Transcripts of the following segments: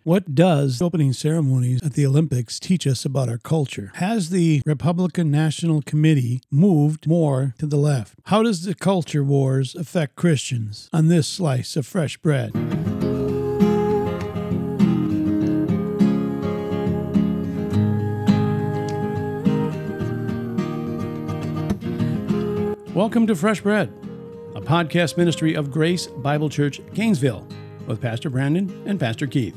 What does opening ceremonies at the Olympics teach us about our culture? Has the Republican National Committee moved more to the left? How does the culture wars affect Christians? On this slice of fresh bread. Welcome to Fresh Bread, a podcast ministry of Grace Bible Church, Gainesville, with Pastor Brandon and Pastor Keith.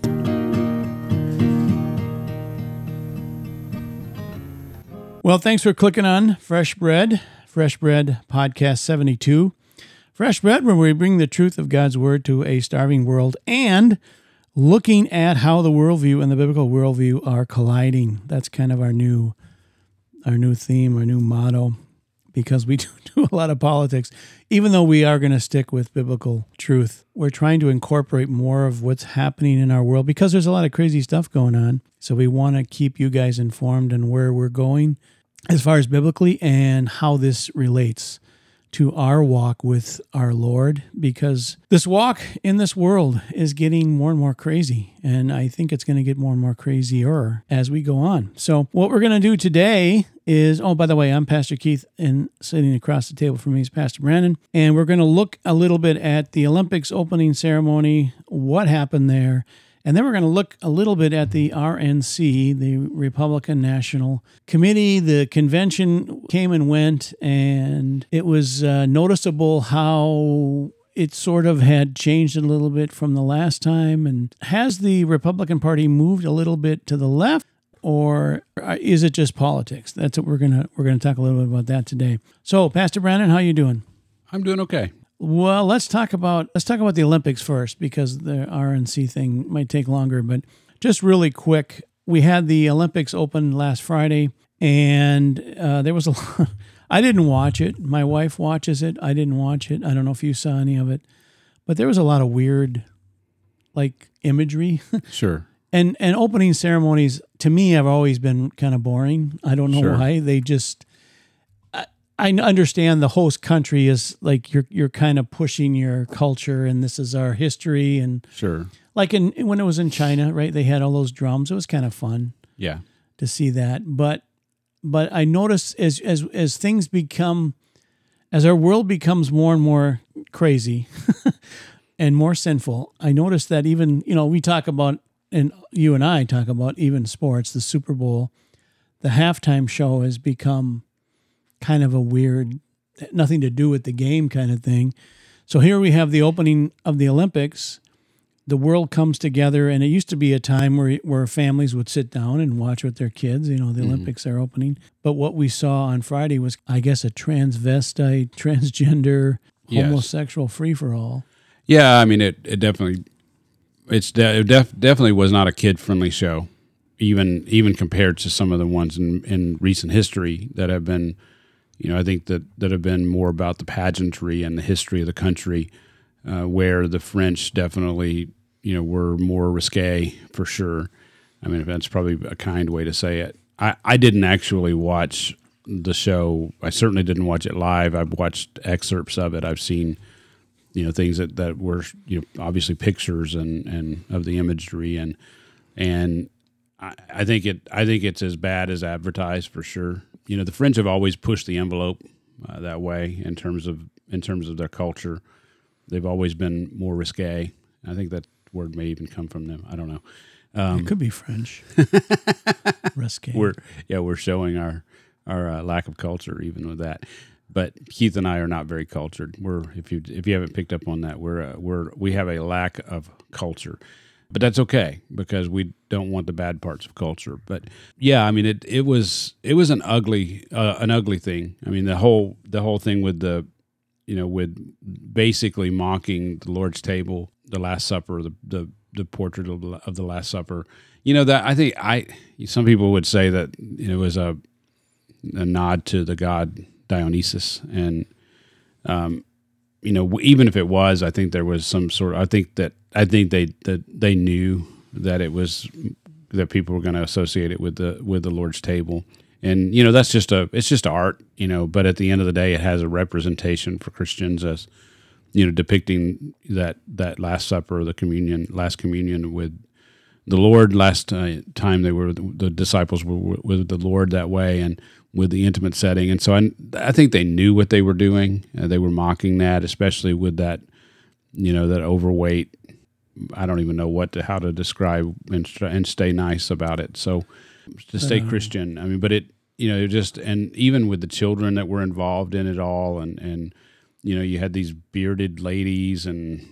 Well, thanks for clicking on Fresh Bread Podcast 72. Fresh Bread, where we bring the truth of God's Word to a starving world and looking at how the worldview and the biblical worldview are colliding. That's kind of our new theme, our new motto, because we do a lot of politics. Even though we are going to stick with biblical truth, we're trying to incorporate more of what's happening in our world because there's a lot of crazy stuff going on. So we want to keep you guys informed on where we're going as far as biblically and how this relates to our walk with our Lord, because this walk in this world is getting more and more crazy, and I think it's going to get more and more crazier as we go on. So what we're going to do today is, by the way, I'm Pastor Keith, and sitting across the table from me is Pastor Brandon, and we're going to look a little bit at the Olympics opening ceremony, what happened there, and then we're going to look a little bit at the RNC, the Republican National Committee. The convention came and went, and it was noticeable how it sort of had changed a little bit from the last time. And has the Republican Party moved a little bit to the left, or is it just politics? That's what we're gonna talk a little bit about that today. So, Pastor Brandon, how you doing? I'm doing okay. Well, let's talk about the Olympics first, because the RNC thing might take longer. But just really quick, we had the Olympics open last Friday, and there was a lot. I didn't watch it. My wife watches it. I didn't watch it. I don't know if you saw any of it, but there was a lot of weird, imagery. Sure. And opening ceremonies, to me, have always been kind of boring. I don't know why. They just... I understand the host country is you're kind of pushing your culture, and this is our history, and sure. When it was in China, right? They had all those drums. It was kind of fun, to see that. But I notice as things become, as our world becomes more and more crazy and more sinful, I notice that even we talk about, and you and I talk about even sports, the Super Bowl, the halftime show has become kind of a weird, nothing to do with the game kind of thing. So here we have the opening of the Olympics. The world comes together, and it used to be a time where families would sit down and watch with their kids. The Olympics are opening. But what we saw on Friday was, I guess, a transvestite, transgender, homosexual free-for-all. Yeah, I mean, it definitely was not a kid-friendly show, even compared to some of the ones in recent history that have been. I think that have been more about the pageantry and the history of the country, where the French definitely, were more risque for sure. I mean, that's probably a kind way to say it. I didn't actually watch the show. I certainly didn't watch it live. I've watched excerpts of it. I've seen, things that were, obviously pictures and of the imagery and I think it's as bad as advertised for sure. The French have always pushed the envelope that way in terms of their culture. They've always been more risque. I think that word may even come from them. I don't know. It could be French. Risque. We're showing our lack of culture even with that. But Keith and I are not very cultured. If you haven't picked up on that, we have a lack of culture. But that's okay, because we don't want the bad parts of culture. But yeah, I mean, it was an ugly thing. I mean, the whole thing with with basically mocking the Lord's table, the Last Supper, the portrait of the Last Supper. That I think some people would say that it was a nod to the god Dionysus, and even if it was, I think there was some sort of, I think they knew that it was, that people were going to associate it with the Lord's table. And, that's just art, but at the end of the day, it has a representation for Christians as, depicting that Last Supper, the last communion with the Lord last time the disciples were with the Lord that way and with the intimate setting. And so I think they knew what they were doing. They were mocking that, especially with that, that overweight. I don't even know how to describe and stay nice about it. So to stay Christian, I mean, but it, and even with the children that were involved in it all and you had these bearded ladies and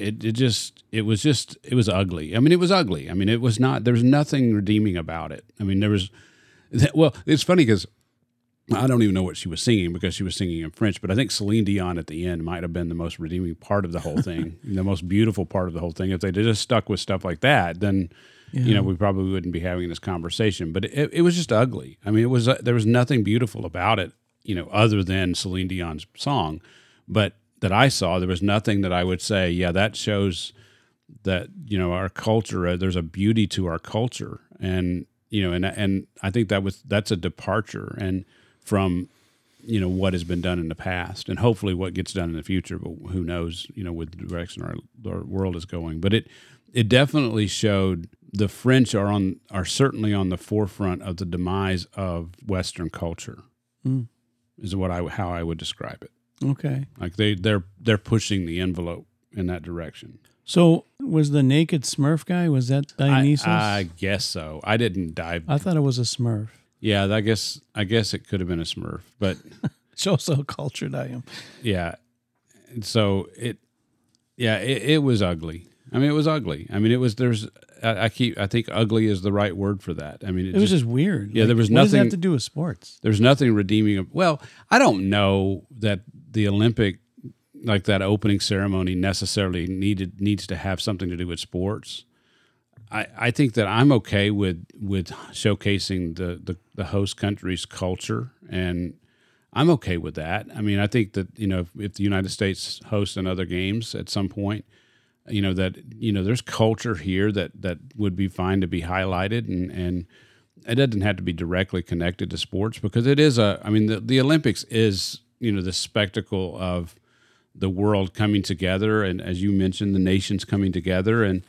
it was ugly. I mean, it was ugly. I mean, there was nothing redeeming about it. I mean, it's funny because I don't even know what she was singing because she was singing in French, but I think Celine Dion at the end might have been the most redeeming part of the whole thing, the most beautiful part of the whole thing. If they just stuck with stuff like that, then, we probably wouldn't be having this conversation. But it was just ugly. I mean, there was nothing beautiful about it, other than Celine Dion's song. But that I saw, there was nothing that I would say, yeah, that shows that, our culture, there's a beauty to our culture. And, and I think that's a departure and from, what has been done in the past and hopefully what gets done in the future, but who knows, with the direction our world is going. But it definitely showed the French are certainly on the forefront of the demise of Western culture, is how I would describe it. Okay. Like they're pushing the envelope in that direction. So was the naked Smurf guy, was that Dionysus? I guess so. I didn't dive. I thought it was a Smurf. Yeah, I guess it could have been a Smurf, but shows how cultured I am. Yeah. So it was ugly. I mean, it was ugly. I mean, I think ugly is the right word for that. I mean, it was just weird. Yeah, there was nothing. What does that have to nothing. do with sports? There's nothing redeeming. Well, I don't know that the Olympic, like that opening ceremony, necessarily needs to have something to do with sports. I think that I'm okay with showcasing the host country's culture, and I'm okay with that. I mean, I think that if the United States hosts another games at some point, there's culture here that would be fine to be highlighted, and it doesn't have to be directly connected to sports because it is the Olympics is the spectacle of the world coming together, and as you mentioned, the nations coming together, and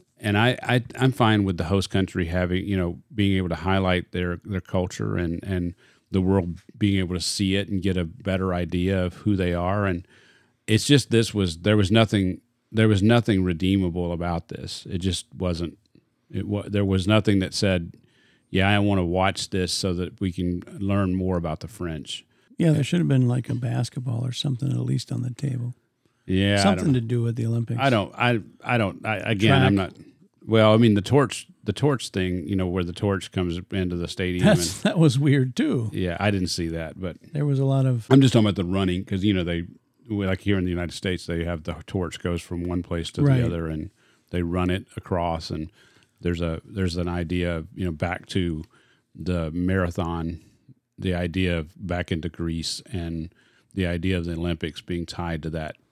I'm fine with the host country having being able to highlight their culture and the world being able to see it and get a better idea of who they are, and it's just there was nothing redeemable about this. It just wasn't. There was nothing that said, yeah, I want to watch this so that we can learn more about the French. Yeah, there should have been like a basketball or something at least on the table. Yeah, something to do with the Olympics. Again, I'm not. Well, I mean the torch thing, where the torch comes into the stadium. That was weird too. Yeah, I didn't see that, but there was a lot of. I'm just talking about the running because they, like here in the United States, they have the torch goes from one place to the other, and they run it across, and there's an idea of back to the marathon, the idea of back into Greece, and the idea of the Olympics being tied to that.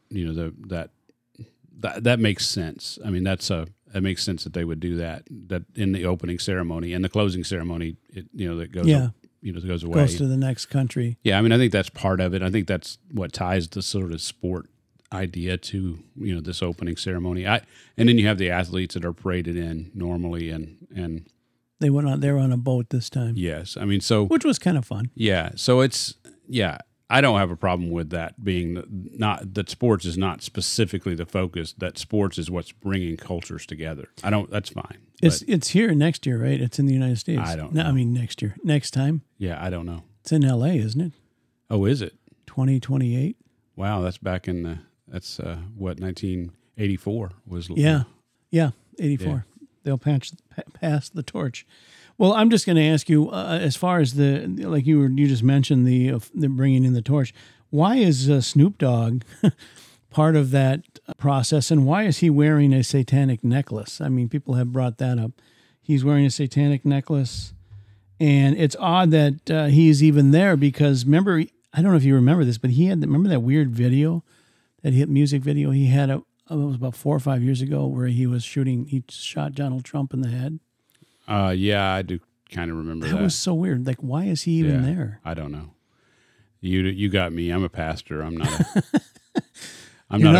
That makes sense. I mean, it makes sense that they would do that in the opening ceremony and the closing ceremony. That goes that goes away, goes to the next country. Yeah, I mean, I think that's part of it. I think that's what ties the sort of sport idea to this opening ceremony. And then you have the athletes that are paraded in normally, and they were on a boat this time. Yes, I mean which was kind of fun. Yeah, so I don't have a problem with that being not that sports is not specifically the focus. That sports is what's bringing cultures together. That's fine. It's here next year, right? It's in the United States. I don't know. I mean next year, next time. Yeah, I don't know. It's in L.A., isn't it? Oh, is it? 2028. Wow, that's back in that's 1984 was. Yeah, 84. Yeah. They'll pass the torch. Well, I'm just going to ask you, as far as you just mentioned the bringing in the torch. Why is Snoop Dogg part of that process, and why is he wearing a satanic necklace? I mean, people have brought that up. He's wearing a satanic necklace, and it's odd that he's even there because remember, I don't know if you remember this, but remember that weird video, that hit music video he had? It was about 4 or 5 years ago where he shot Donald Trump in the head. Yeah, I do kind of remember that. That was so weird. Like, why is he even there? I don't know. You got me. I'm a pastor. I'm not.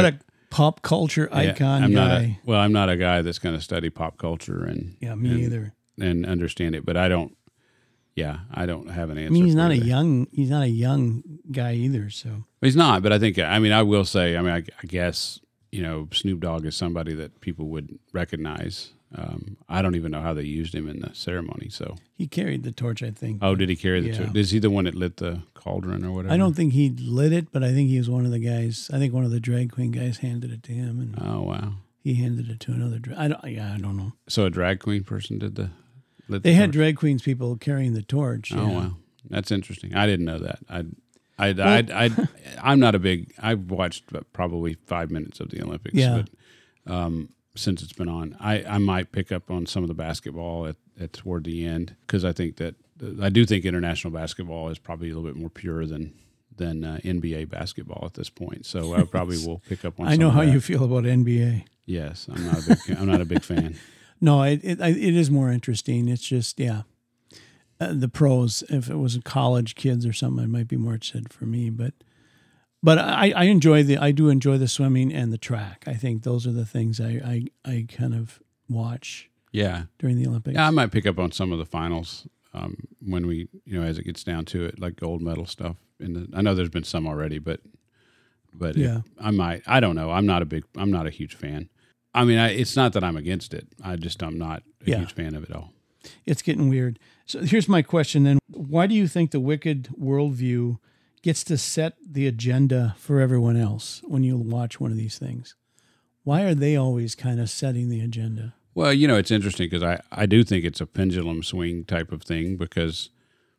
pop culture icon I'm guy. I'm not a guy that's going to study pop culture and Me either. and understand it, but I don't have an answer. I mean, he's not a you. young guy either. So He's not, but I will say, I guess, Snoop Dogg is somebody that people would recognize. I don't even know how they used him in the ceremony. So he carried the torch, I think. Oh, did he carry the torch? Is he the one that lit the cauldron or whatever? I don't think he lit it, but I think he was one of the guys. I think one of the drag queen guys handed it to him. And oh, wow. He handed it to another drag. I don't know. So a drag queen person did the lit They the had torch? drag queens people carrying the torch. Oh, wow. That's interesting. I didn't know that. I'm not a big. I've watched probably 5 minutes of the Olympics. Yeah. But, since it's been on, I might pick up on some of the basketball at toward the end because I think that I do think international basketball is probably a little bit more pure than NBA basketball at this point. So I probably will pick up on. I know some how of that. you feel about NBA. Yes, I'm not a big fan. No, it is more interesting. It's just the pros. If it was college kids or something, it might be more interested for me. But I do enjoy the swimming and the track. I think those are the things I kind of watch. Yeah, during the Olympics. Yeah, I might pick up on some of the finals when we as it gets down to it, like gold medal stuff. I know there's been some already, but yeah, I might. I don't know. I'm not a huge fan. I mean, it's not that I'm against it. I'm not a huge fan of it all. It's getting weird. So here's my question then. Why do you think the wicked worldview gets to set the agenda for everyone else when you watch one of these things? Why are they always kind of setting the agenda? Well, it's interesting because I do think it's a pendulum swing type of thing because,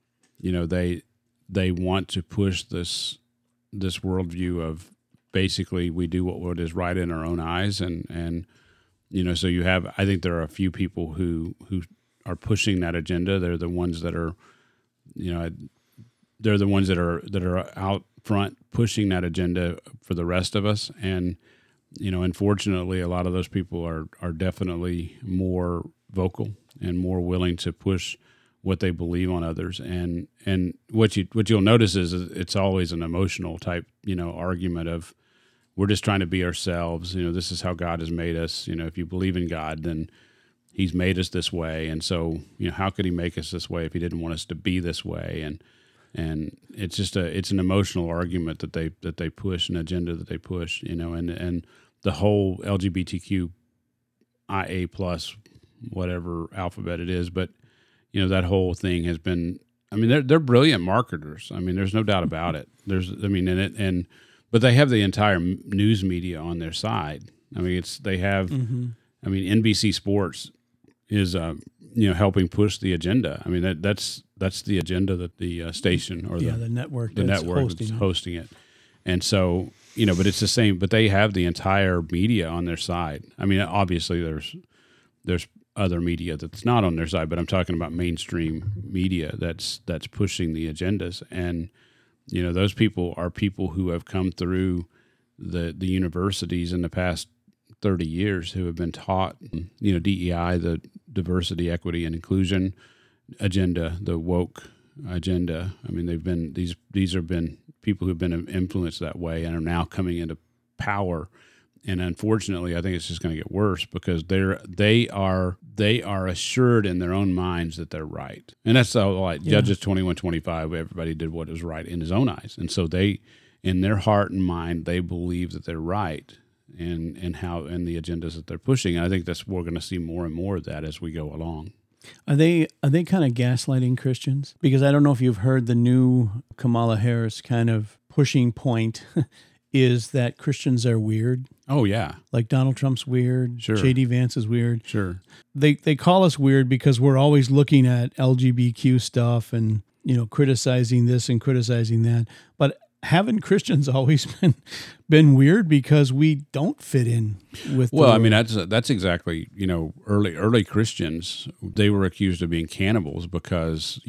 they want to push this worldview of basically we do what is right in our own eyes. And so I think there are a few people who are pushing that agenda. They're the ones that are, they're the ones that are out front pushing that agenda for the rest of us. And, unfortunately, a lot of those people are definitely more vocal and more willing to push what they believe on others. And what you'll notice is it's always an emotional type, argument of we're just trying to be ourselves. This is how God has made us. If you believe in God, then He's made us this way. And so, how could He make us this way if He didn't want us to be this way? And it's just it's an emotional argument that they push, an agenda that they push, and the whole LGBTQ IA plus whatever alphabet it is, but that whole thing has been. I mean, they're brilliant marketers. I mean, there's no doubt about it. But they have the entire news media on their side. I mean, they have. Mm-hmm. I mean, NBC Sports is helping push the agenda. I mean, that's the agenda that the station or the network that's hosting it. And so, but it's the same, but they have the entire media on their side. I mean, obviously there's other media that's not on their side, but I'm talking about mainstream media that's pushing the agendas. And, those people are people who have come through the universities in the past 30 years who have been taught, DEI, the diversity, equity, and inclusion agenda, the woke agenda. I mean, these have been people who've been influenced that way and are now coming into power. And unfortunately, I think it's just going to get worse because they are assured in their own minds that they're right. And that's Judges 21:25. Everybody did what was right in his own eyes, and so they, in their heart and mind, they believe that they're right. And the agendas that they're pushing. And I think we're going to see more and more of that as we go along. Are they kind of gaslighting Christians? Because I don't know if you've heard the new Kamala Harris kind of pushing point is that Christians are weird. Oh yeah, like Donald Trump's weird. Sure. J.D. Vance is weird. Sure. They call us weird because we're always looking at LGBTQ stuff and criticizing this and criticizing that, but haven't Christians always been weird because we don't fit in with? Well, I mean that's exactly early Christians, they were accused of being cannibals because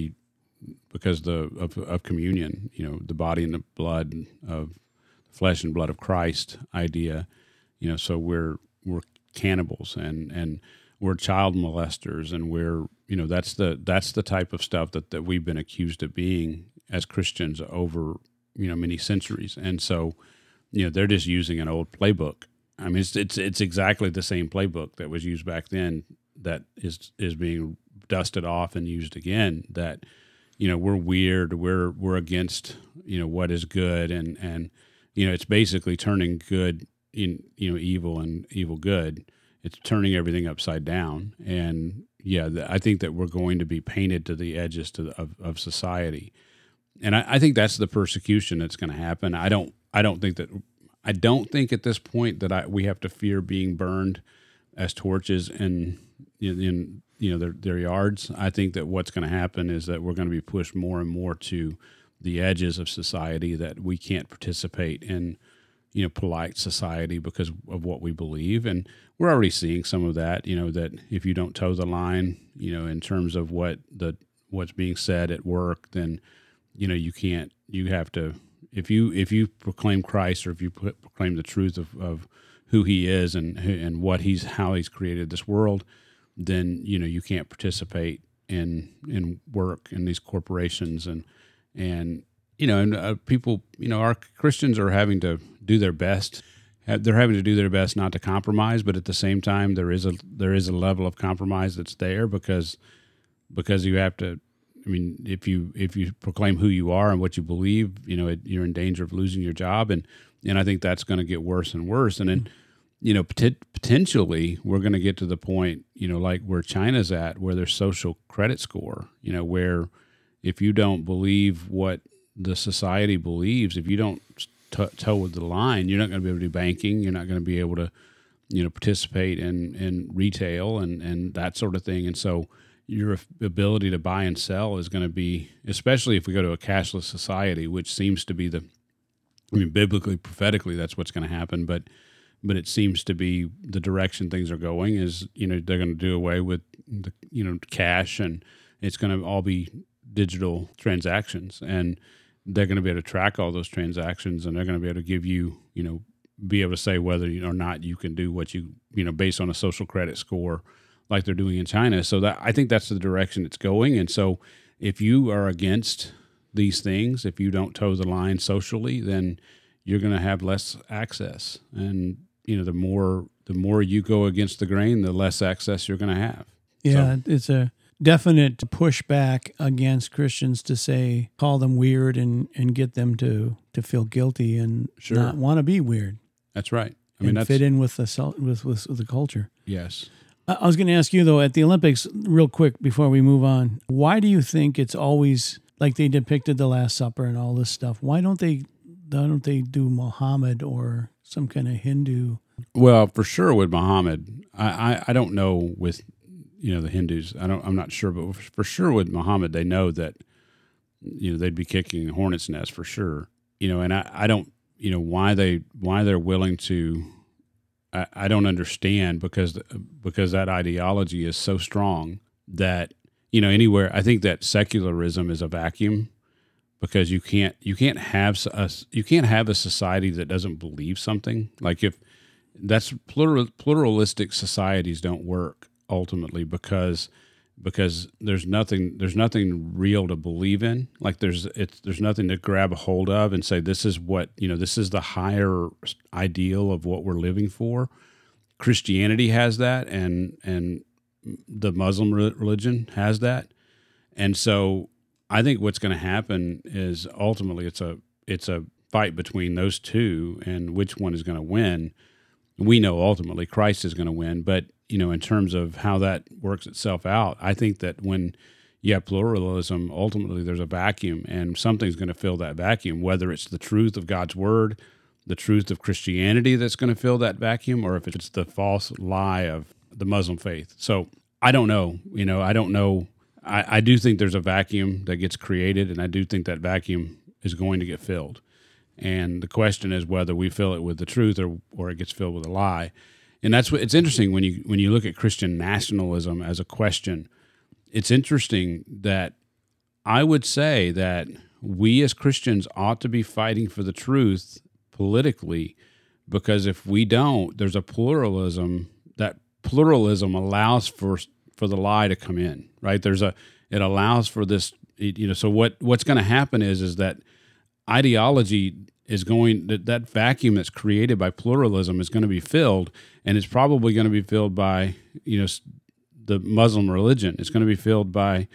of communion, the body and the blood of flesh and blood of Christ idea, so we're cannibals and we're child molesters and we're that's the type of stuff that we've been accused of being as Christians over many centuries. And so, they're just using an old playbook. I mean, it's exactly the same playbook that was used back then that is being dusted off and used again. That we're weird, we're against what is good, and it's basically turning good in evil and evil good. It's turning everything upside down, and I think that we're going to be painted to the edges of society, and I think that's the persecution that's going to happen. I don't think at this point that we have to fear being burned as torches in their yards. I think that what's going to happen is that we're going to be pushed more and more to the edges of society, that we can't participate in polite society because of what we believe. And we're already seeing some of that, that if you don't toe the line, in terms of what's being said at work, then, you have to, if you proclaim Christ, or if you proclaim the truth of who he is and how he's created this world, then, you can't participate in work in these corporations and people, our Christians are having to do their best. They're having to do their best not to compromise, but at the same time, there is a level of compromise that's there because you have to. I mean, if you proclaim who you are and what you believe, you're in danger of losing your job, and I think that's going to get worse and worse. And then, potentially we're going to get to the point, like where China's at, where there's social credit score, where if you don't believe what the society believes, if you don't toe with the line, you're not going to be able to do banking. You're not going to be able to, participate in retail and that sort of thing. And so your ability to buy and sell is going to be, especially if we go to a cashless society, which seems to be biblically, prophetically, that's what's going to happen. But it seems to be the direction things are going is, they're going to do away with the, cash, and it's going to all be digital transactions, and they're going to be able to track all those transactions, and they're going to be able to give you, be able to say whether or not you can do what you based on a social credit score like they're doing in China. So that, I think that's the direction it's going. And so if you are against these things, if you don't toe the line socially, then you're going to have less access. And, the more you go against the grain, the less access you're going to have. Yeah, it's a definite pushback against Christians to call them weird and get them to feel guilty and not want to be weird. That's right. That's fit in with the culture. Yes. I was going to ask you though, at the Olympics, real quick before we move on, why do you think it's always like they depicted the Last Supper and all this stuff? Why don't they do Muhammad or some kind of Hindu? Well, for sure with Muhammad, I don't know with the Hindus. I'm not sure, but for sure with Muhammad, they know that they'd be kicking a hornet's nest for sure. And I don't why they're willing to. I don't understand because that ideology is so strong that anywhere. I think that secularism is a vacuum because you can't have a society that doesn't believe something. Like if that's pluralistic societies don't work ultimately because there's nothing real to believe in. Like there's nothing to grab a hold of and say this is what this is the higher ideal of what we're living for. Christianity has that, and the Muslim religion has that, and so I think what's going to happen is ultimately it's a fight between those two, and which one is going to win. We know ultimately Christ is going to win, but in terms of how that works itself out, I think that when you have pluralism, ultimately there's a vacuum, and something's going to fill that vacuum, whether it's the truth of God's word, the truth of Christianity that's going to fill that vacuum, or if it's the false lie of the Muslim faith. So I don't know. I don't know. I do think there's a vacuum that gets created, and I do think that vacuum is going to get filled. And the question is whether we fill it with the truth or it gets filled with a lie. And that's what it's interesting when you look at Christian nationalism as a question. It's interesting that I would say that we as Christians ought to be fighting for the truth politically, because if we don't, there's a pluralism. That pluralism allows for the lie to come in, right? It allows for this, so what's going to happen is that ideology that vacuum that's created by pluralism is going to be filled, and it's probably going to be filled by the Muslim religion. It's going to be filled by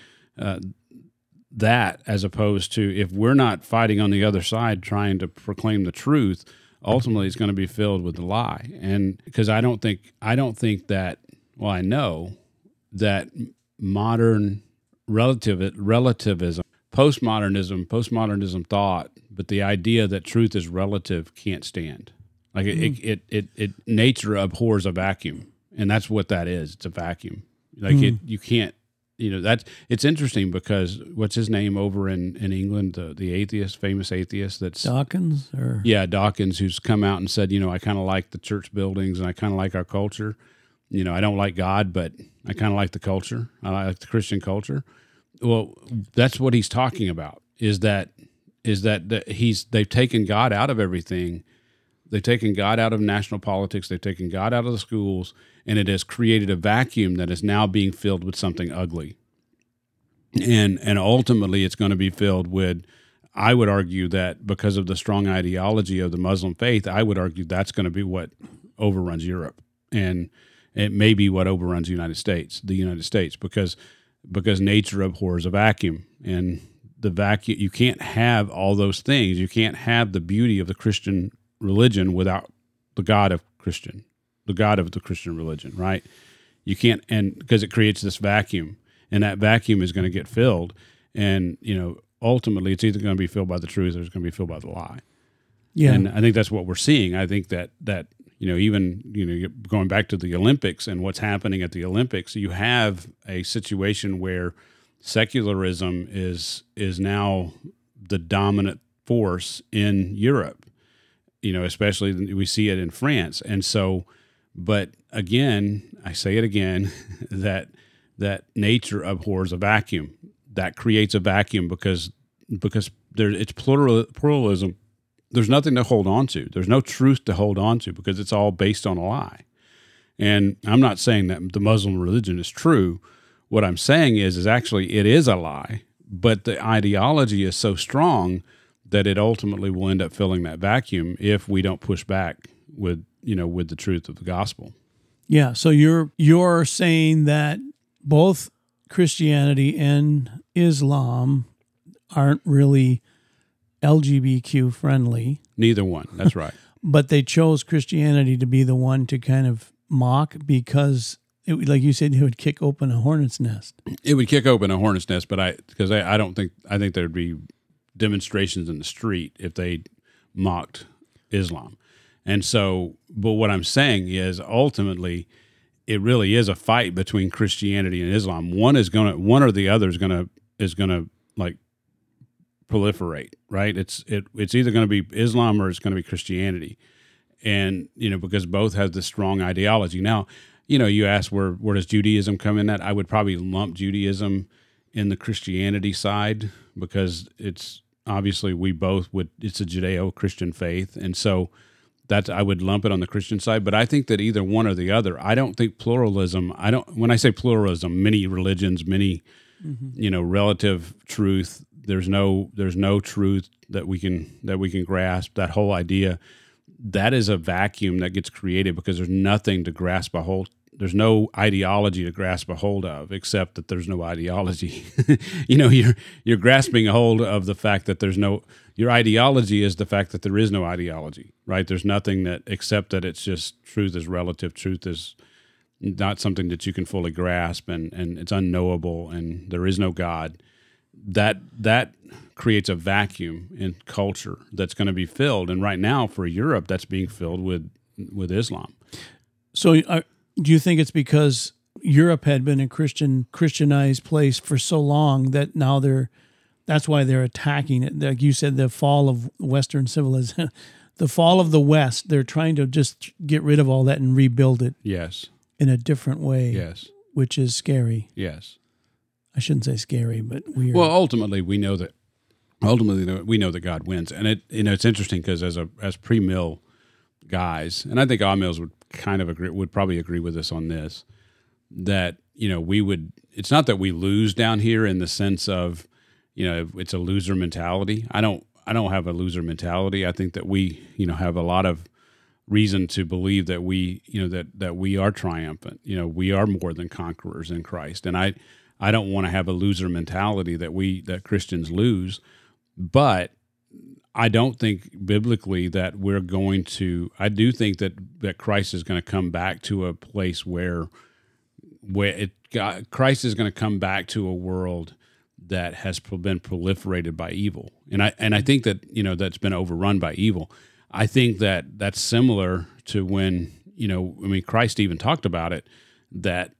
that, as opposed to, if we're not fighting on the other side trying to proclaim the truth, ultimately it's going to be filled with the lie. And because I don't think that, well, I know that modern relativism, postmodernism thought, but the idea that truth is relative can't stand. Like it nature abhors a vacuum, and that's what that is. It's a vacuum. Like you can't, it's interesting because what's his name over in England, the atheist, famous atheist, that's Dawkins, Dawkins, who's come out and said, I kind of like the church buildings and I kind of like our culture. I don't like God, but I kind of like the culture. I like the Christian culture. Well, that's what he's talking about. Is that they've taken God out of everything. They've taken God out of national politics. They've taken God out of the schools, and it has created a vacuum that is now being filled with something ugly. And ultimately, it's going to be filled with, I would argue that because of the strong ideology of the Muslim faith, I would argue that's going to be what overruns Europe, and it may be what overruns the United States, because nature abhors a vacuum, and the vacuum, you can't have all those things. You can't have the beauty of the Christian religion without the God of the Christian religion, right? You can't, and because it creates this vacuum, and that vacuum is going to get filled, and ultimately it's either going to be filled by the truth or it's going to be filled by the lie. Yeah, and I think that's what we're seeing. I think that even going back to the Olympics and what's happening at the Olympics, you have a situation where secularism is now the dominant force in Europe. Especially we see it in France. And so, but again, I say it again, that nature abhors a vacuum. That creates a vacuum because it's pluralism. There's nothing to hold on to. There's no truth to hold on to because it's all based on a lie. And I'm not saying that the Muslim religion is true. What I'm saying is actually it is a lie, but the ideology is so strong that it ultimately will end up filling that vacuum if we don't push back with the truth of the gospel. Yeah. So you're saying that both Christianity and Islam aren't really LGBTQ friendly. Neither one. That's right. But they chose Christianity to be the one to kind of mock because, like you said, it would kick open a hornet's nest. It would kick open a hornet's nest, but I think there'd be demonstrations in the street if they mocked Islam. And so, but what I'm saying is ultimately it really is a fight between Christianity and Islam. One or the other is going to like proliferate, right? It's either going to be Islam or it's going to be Christianity. And, because both have this strong ideology. Now, you ask where does Judaism come in at? I would probably lump Judaism in the Christianity side because it's obviously it's a Judeo-Christian faith. And so I would lump it on the Christian side, but I think that either one or the other. I don't think pluralism, when I say pluralism, many religions, many, relative truth, there's no truth that we can grasp. That whole idea, that is a vacuum that gets created because there's nothing to grasp a hold. There's no ideology to grasp a hold of, except that there's no ideology. You're grasping a hold of the fact that your ideology is the fact that there is no ideology, right? There's nothing except that it's just truth is relative. Truth is not something that you can fully grasp, and it's unknowable, and there is no God. That creates a vacuum in culture that's going to be filled. And right now for Europe, that's being filled with Islam. So do you think it's because Europe had been a Christianized place for so long that now that's why they're attacking it? Like you said, the fall of Western civilization, the fall of the West, they're trying to just get rid of all that and rebuild it. Yes. In a different way. Yes. Which is scary. Yes. I shouldn't say scary, but weird. Well, ultimately we know that God wins. And it's interesting because as pre-mill guys, and I think all-mills would probably agree with us on this, that it's not that we lose down here in the sense of it's a loser mentality. I don't have a loser mentality. I think that we, have a lot of reason to believe that we, that we are triumphant. We are more than conquerors in Christ. And I don't want to have a loser mentality that Christians lose, but I don't think biblically that we're going to. I do think that Christ is going to come back to a place where Christ is going to come back to a world that has been proliferated by evil, and I think that that's been overrun by evil. I think that that's similar to when Christ even talked about it, that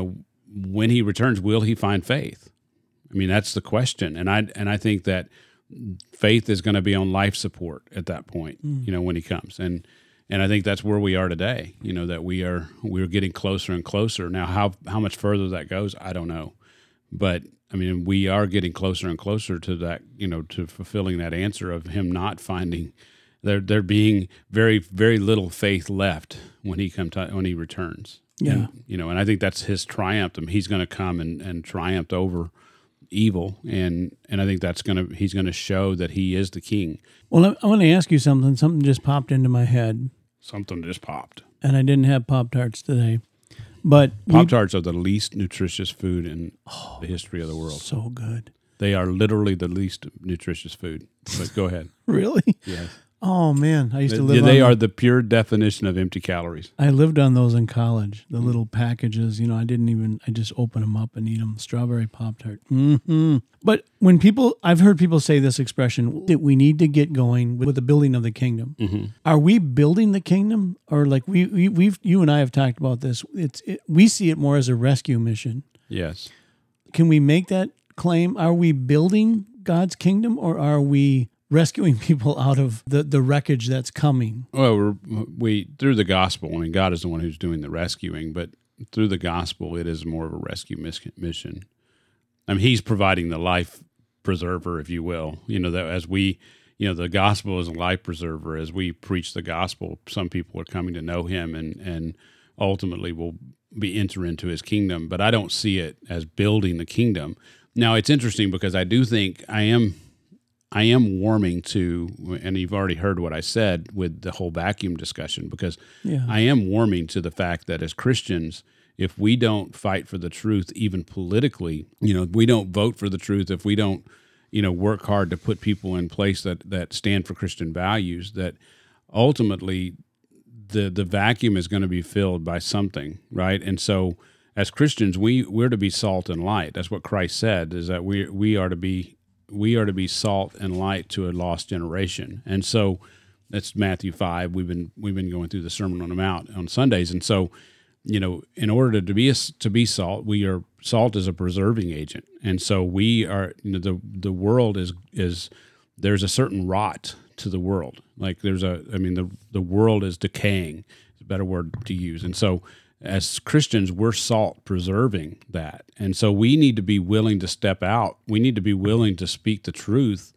when he returns, will he find faith? That's the question, and I think that faith is going to be on life support at that point, when he comes, and I think that's where we are today. That we're getting closer and closer. Now, how much further that goes, I don't know, but we are getting closer and closer to that, to fulfilling that answer of him not finding there being very, very little faith left when he returns. Yeah, and I think that's his triumph. He's going to come and triumph over evil, and I think he's going to show that he is the king. Well, I want to ask you something. Something just popped into my head. Something just popped. And I didn't have Pop-Tarts today. But Pop-Tarts are the least nutritious food in the history of the world. So good. They are literally the least nutritious food. But go ahead. Really? Yes. Oh, man. I used to live on They are the pure definition of empty calories. I lived on those in college, the little packages. I just open them up and eat them. Strawberry Pop-Tart. Mm-hmm. But I've heard people say this expression, that we need to get going with the building of the kingdom. Mm-hmm. Are we building the kingdom? Or like you and I have talked about this. We see it more as a rescue mission. Yes. Can we make that claim? Are we building God's kingdom, or are we rescuing people out of the wreckage that's coming? Well, we through the gospel. God is the one who's doing the rescuing, but through the gospel, it is more of a rescue mission. He's providing the life preserver, if you will. That as we, the gospel is a life preserver. As we preach the gospel, some people are coming to know him, and ultimately will enter into his kingdom. But I don't see it as building the kingdom. Now, it's interesting because I do think I am warming to, and you've already heard what I said with the whole vacuum discussion, because I am warming to the fact that as Christians, if we don't fight for the truth, even politically, if we don't vote for the truth, if we don't, work hard to put people in place that stand for Christian values, that ultimately the vacuum is going to be filled by something, right? And so as Christians, we're to be salt and light. That's what Christ said, is that we are to be salt and light to a lost generation. And so that's Matthew 5. We've been going through the Sermon on the Mount on Sundays. And so, in order to be salt, salt is a preserving agent. And so we are, the world is there's a certain rot to the world. Like the world is decaying. It's a better word to use. And so as Christians, we're salt preserving that. And so we need to be willing to step out. We need to be willing to speak the truth,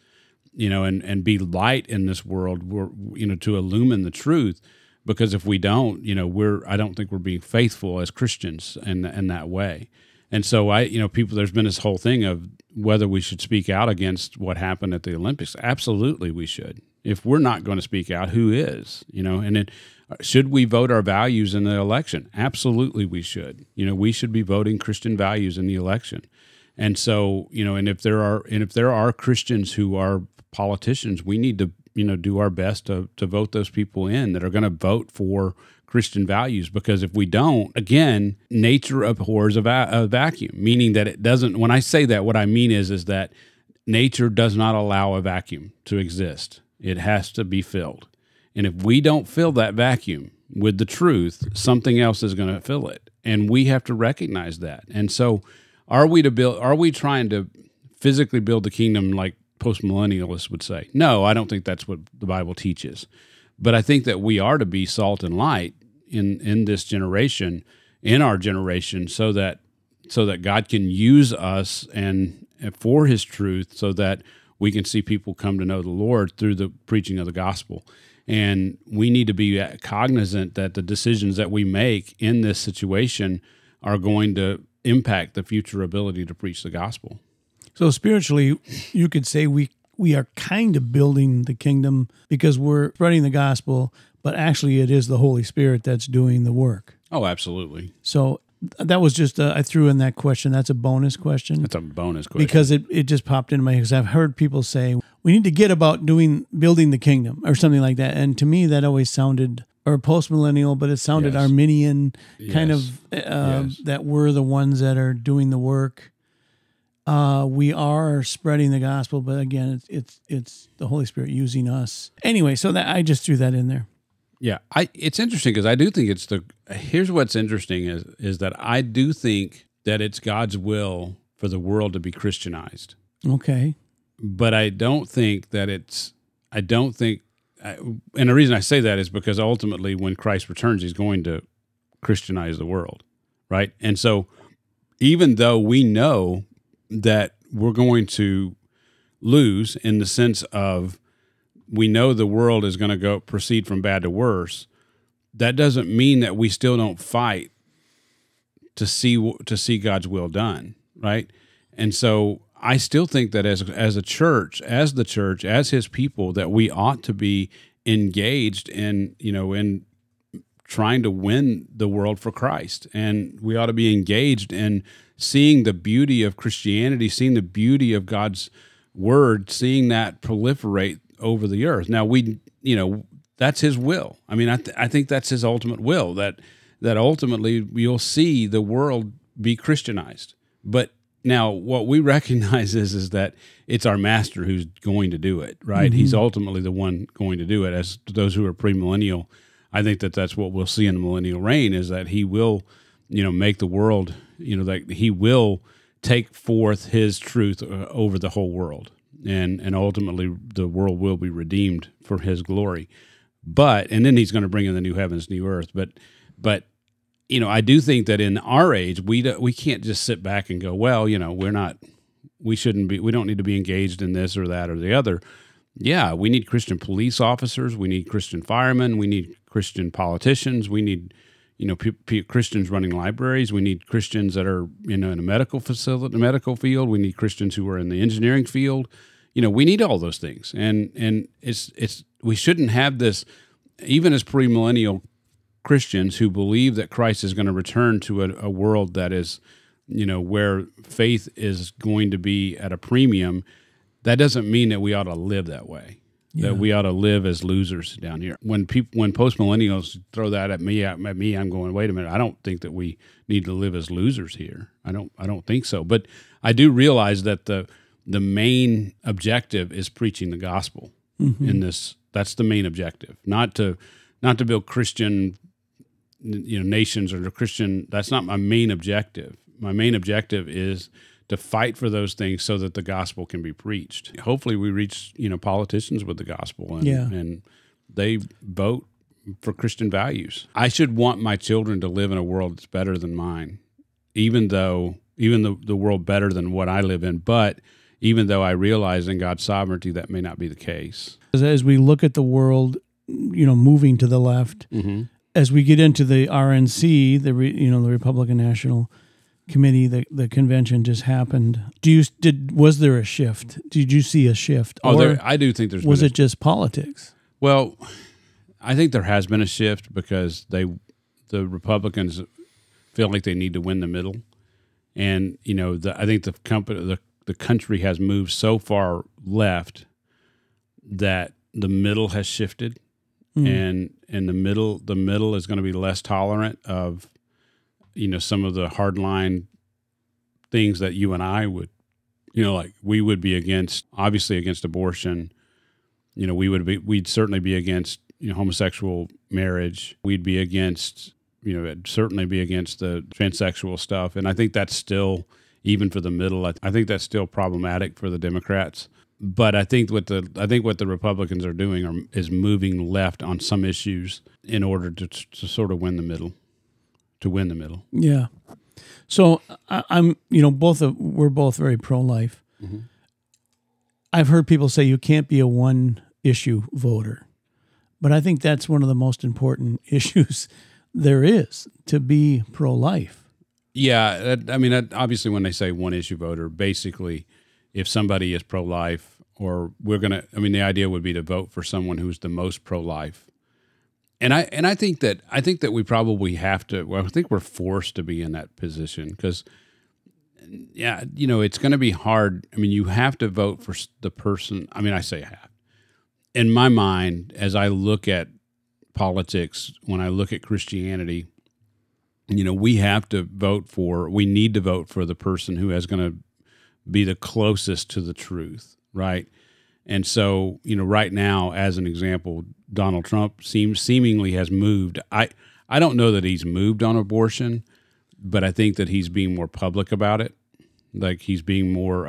and be light in this world, to illumine the truth. Because if we don't, I don't think we're being faithful as Christians in that way. And so there's been this whole thing of whether we should speak out against what happened at the Olympics. Absolutely, we should. If we're not going to speak out, who is? And then should we vote our values in the election? Absolutely, we should. We should be voting Christian values in the election. And so, and if there are Christians who are politicians, we need to, do our best to vote those people in that are going to vote for Christian values. Because if we don't, again, nature abhors a vacuum, meaning that it doesn't. When I say that, what I mean is that nature does not allow a vacuum to exist. It has to be filled. And if we don't fill that vacuum with the truth, something else is going to fill it. And we have to recognize that. And so are we trying to physically build the kingdom like post-millennialists would say? No, I don't think that's what the Bible teaches. But I think that we are to be salt and light in this generation, in our generation, so that God can use us and for his truth, so that we can see people come to know the Lord through the preaching of the gospel. And we need to be cognizant that the decisions that we make in this situation are going to impact the future ability to preach the gospel. So spiritually, you could say we we are kind of building the kingdom because we're spreading the gospel, but actually it is the Holy Spirit that's doing the work. Oh, absolutely. So that was just, I threw in that question. That's a bonus question. That's a bonus question. Because it just popped into my head, because I've heard people say, we need to get about building the kingdom or something like that. And to me, that always sounded, or post-millennial, but it sounded Yes. Arminian, kind Yes. of, Yes. that we're the ones that are doing the work. We are spreading the gospel, but again, it's the Holy Spirit using us. Anyway, so that I just threw that in there. Yeah, it's interesting because I do think here's what's interesting is that I do think that it's God's will for the world to be Christianized. Okay. But I don't think, and the reason I say that is because ultimately when Christ returns, he's going to Christianize the world, right? And so even though we know that we're going to lose in the sense of we know the world is going to proceed from bad to worse, that doesn't mean that we still don't fight to see God's will done, right? And so I still think that as the church, as his people, that we ought to be engaged in trying to win the world for Christ. And we ought to be engaged in seeing the beauty of Christianity, seeing the beauty of God's word, seeing that proliferate over the earth. Now that's his will. I mean, I think that's his ultimate will, that ultimately you'll see the world be Christianized. But now what we recognize is that it's our master who's going to do it, right? Mm-hmm. He's ultimately the one going to do it. As to those who are premillennial, I think that's what we'll see in the millennial reign, is that he will, make the world, that he will take forth his truth over the whole world. And ultimately the world will be redeemed for his glory. And then he's going to bring in the new heavens, new earth. But I do think that in our age, we can't just sit back and go, well, we don't need to be engaged in this or that or the other. Yeah, we need Christian police officers. We need Christian firemen. We need Christian politicians. We need, Christians running libraries. We need Christians that are, in a medical field. We need Christians who are in the engineering field. We need all those things. And it's we shouldn't have this, even as premillennial Christians who believe that Christ is going to return to a world that is, where faith is going to be at a premium. That doesn't mean that we ought to live that way. Yeah. That we ought to live as losers down here. When post-millennials throw that at me, I'm going, wait a minute. I don't think that we need to live as losers here. I don't think so. But I do realize that the main objective is preaching the gospel. Mm-hmm. In this. That's the main objective. Not to build Christian, nations or Christian. That's not my main objective. My main objective is to fight for those things so that the gospel can be preached. Hopefully we reach, politicians with the gospel and they vote for Christian values. I should want my children to live in a world that's better than mine, even the world better than what I live in. But even though I realize in God's sovereignty that may not be the case. As we look at the world, moving to the left, mm-hmm. as we get into the RNC, the Republican National Committee, the convention just happened. Was there a shift? Did you see a shift? I do think there's. Was it just politics? Well, I think there has been a shift because the Republicans feel like they need to win the middle, and I think the country has moved so far left that the middle has shifted, and the middle is going to be less tolerant of some of the hardline things that you and I would, like we would be against, obviously against abortion. We'd certainly be against, homosexual marriage. We'd be against, certainly be against the transsexual stuff. And I think that's still, even for the middle, I think that's still problematic for the Democrats. But I think what the Republicans are doing is moving left on some issues in order to sort of win the middle. To win the middle. Yeah. So I'm, we're both very pro-life. Mm-hmm. I've heard people say you can't be a one-issue voter, but I think that's one of the most important issues there is, to be pro-life. Yeah. Obviously when they say one-issue voter, basically if somebody is pro-life we're going to, I mean, the idea would be to vote for someone who's the most pro-life. And I think that we probably have to, well, I think we're forced to be in that position because, yeah, you know, it's going to be hard. I mean, you have to vote for the person. I mean, I say have. In my mind, as I look at politics, when I look at Christianity, you know, we need to vote for the person who is going to be the closest to the truth, right? And so, you know, right now, as an example, Donald Trump seemingly has moved. I don't know that he's moved on abortion, but I think that he's being more public about it. Like he's being more.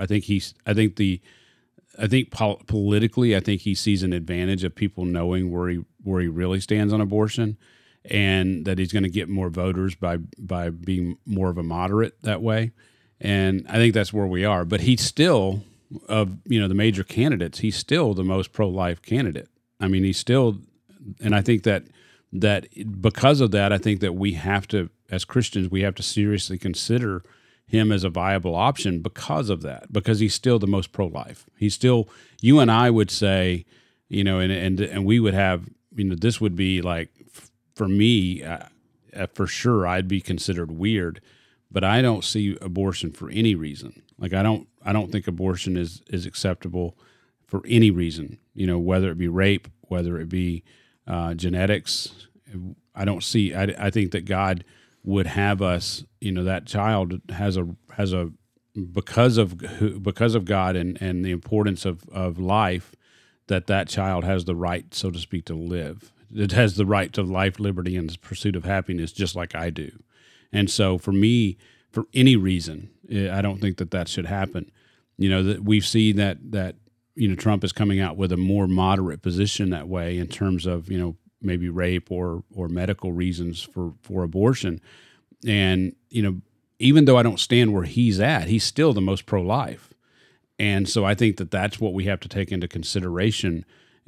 Politically, I think he sees an advantage of people knowing where he really stands on abortion, and that he's going to get more voters by being more of a moderate that way. And I think that's where we are. But he's still, of, you know, the major candidates, he's still the most pro-life candidate. I mean, he's still, and I think that because of that, I think that we have to, as Christians, we have to seriously consider him as a viable option because of that, because he's still the most pro-life. He's still, you and I would say, you know, and we would have, you know, this would be like, for me, for sure, I'd be considered weird, but I don't see abortion for any reason. Like I don't think abortion is acceptable for any reason, you know, whether it be rape, whether it be genetics. I don't see, I think that God would have us, you know, that child has a because of God and the importance of life, that child has the right, so to speak, to live. It has the right to life, liberty, and the pursuit of happiness, just like I do. And so for me, for any reason, I don't think that should happen. You know, that we've seen that you know, Trump is coming out with a more moderate position that way in terms of, you know, maybe rape or medical reasons for abortion. And, you know, even though I don't stand where he's at, he's still the most pro-life. And so I think that that's what we have to take into consideration.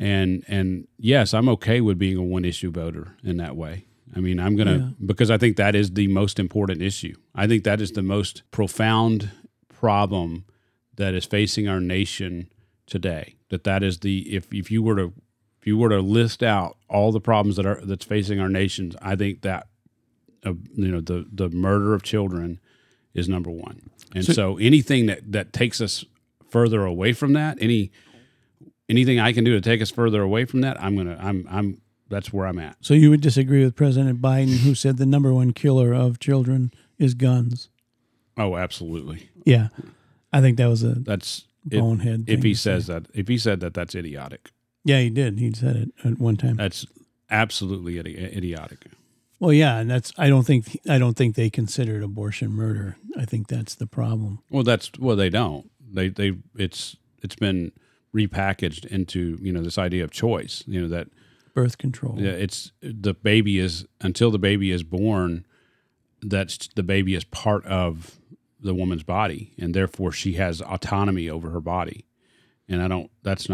And yes, I'm okay with being a one-issue voter in that way. I mean, I'm going to, because I think that is the most important issue. I think that is the most profound problem that is facing our nation today. That is if you were to list out all the problems that's facing our nation, I think that you know, the murder of children is number one. And so anything that takes us further away from that, anything I can do to take us further away from that, that's where I'm at. So you would disagree with President Biden, who said the number one killer of children is guns? Oh, absolutely. Yeah, I think that was bonehead. If he said that, that's idiotic. Yeah, he did. He said it at one time. That's absolutely idiotic. Well, yeah, and I don't think they considered abortion murder. I think that's the problem. Well, they don't. It's been repackaged into, you know, this idea of choice. You know, that birth control. Yeah, it's until the baby is born, that's the baby is part of the woman's body, and therefore she has autonomy over her body. And that's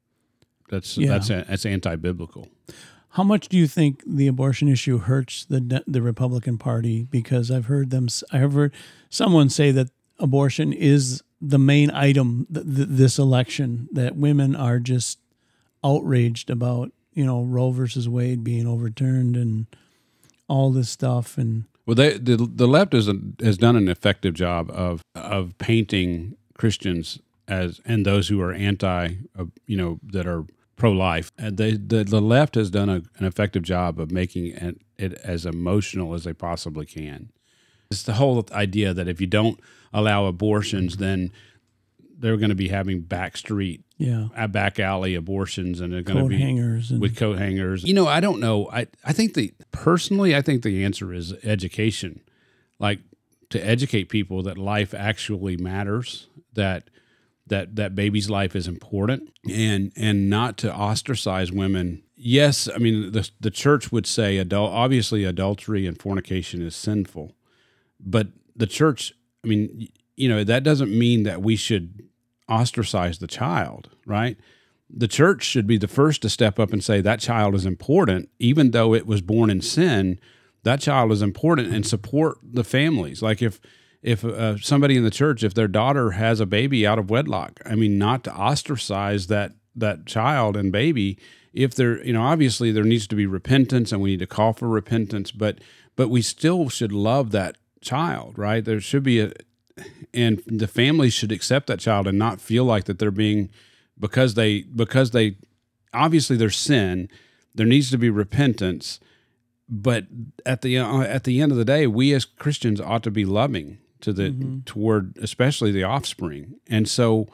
anti-biblical. How much do you think the abortion issue hurts the Republican Party? Because I've heard someone say that abortion is the main item this election, that women are just outraged about, you know, Roe versus Wade being overturned and all this stuff. And well, the left has done an effective job of painting Christians and those who are anti, you know, that are pro-life. The left has done an effective job of making it as emotional as they possibly can. It's the whole idea that if you don't allow abortions, then they're going to be having back alley abortions, and they're going to be hangers with coat hangers. You know, I don't know. I think the answer is education, like to educate people that life actually matters, that baby's life is important, and not to ostracize women. Yes, I mean the church would say obviously adultery and fornication is sinful, but the church, I mean, you know, that doesn't mean that we should ostracize the child, right? The church should be the first to step up and say that child is important, even though it was born in sin. That child is important, and support the families. Like if if somebody in the church, if their daughter has a baby out of wedlock, I mean, not to ostracize that child and baby. If there, obviously there needs to be repentance, and we need to call for repentance, but we still should love that child, right? There should be and the family should accept that child and not feel like that they're being, because they obviously there's sin, there needs to be repentance, but at the end of the day, we as Christians ought to be loving to toward especially the offspring. And so,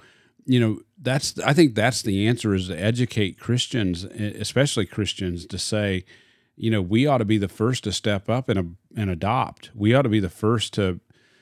I think that's the answer, is to educate Christians, especially Christians, to say, we ought to be the first to step up and adopt. We ought to be the first to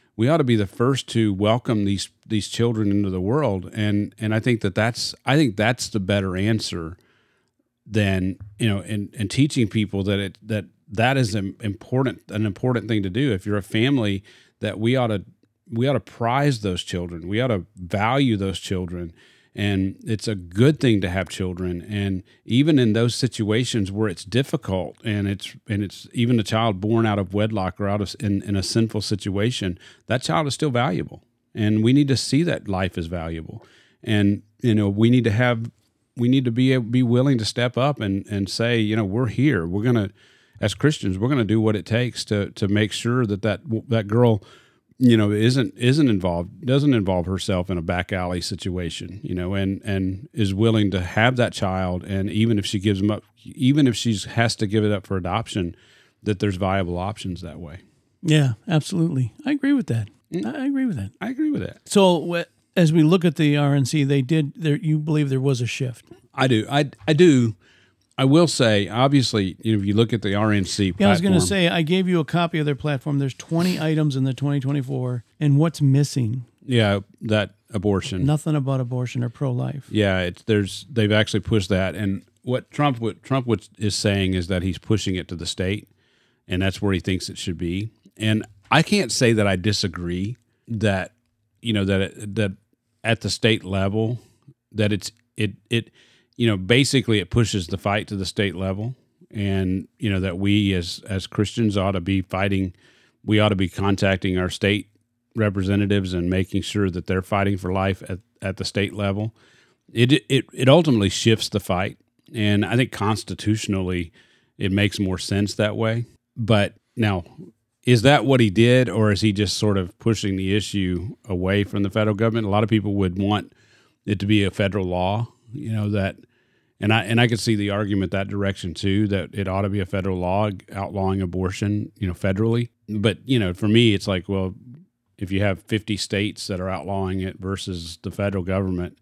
welcome these children into the world. And I think that's the better answer than, and teaching people that is an important thing to do. If you're a family, that we ought to prize those children. We ought to value those children. And it's a good thing to have children. And even in those situations where it's difficult, and it's even a child born out of wedlock or in a sinful situation, that child is still valuable. And we need to see that life is valuable. And, we need to be willing to step up and say, we're here. We're going to, as Christians, we're going to do what it takes to make sure that girl, doesn't involve herself in a back alley situation, and is willing to have that child. And even if she gives them up, even if she has to give it up for adoption, that there's viable options that way. Yeah, absolutely. I agree with that. I agree with that. So as we look at the RNC, you believe there was a shift? I do. I do. I will say, obviously, if you look at the RNC platform. I was going to say, I gave you a copy of their platform. There's 20 items in the 2024, and what's missing? Yeah, that abortion. Nothing about abortion or pro-life. Yeah, they've actually pushed that, and what Trump is saying is that he's pushing it to the state, and that's where he thinks it should be. And I can't say that I disagree that that at the state level that basically it pushes the fight to the state level, and that we as Christians ought to be fighting. We ought to be contacting our state representatives and making sure that they're fighting for life at the state level. It ultimately shifts the fight, and I think constitutionally it makes more sense that way. But now, is that what he did, or is he just sort of pushing the issue away from the federal government? A lot of people would want it to be a federal law, that. And I could see the argument that direction too, that it ought to be a federal law outlawing abortion, federally. But, for me, it's like, well, if you have 50 states that are outlawing it versus the federal government,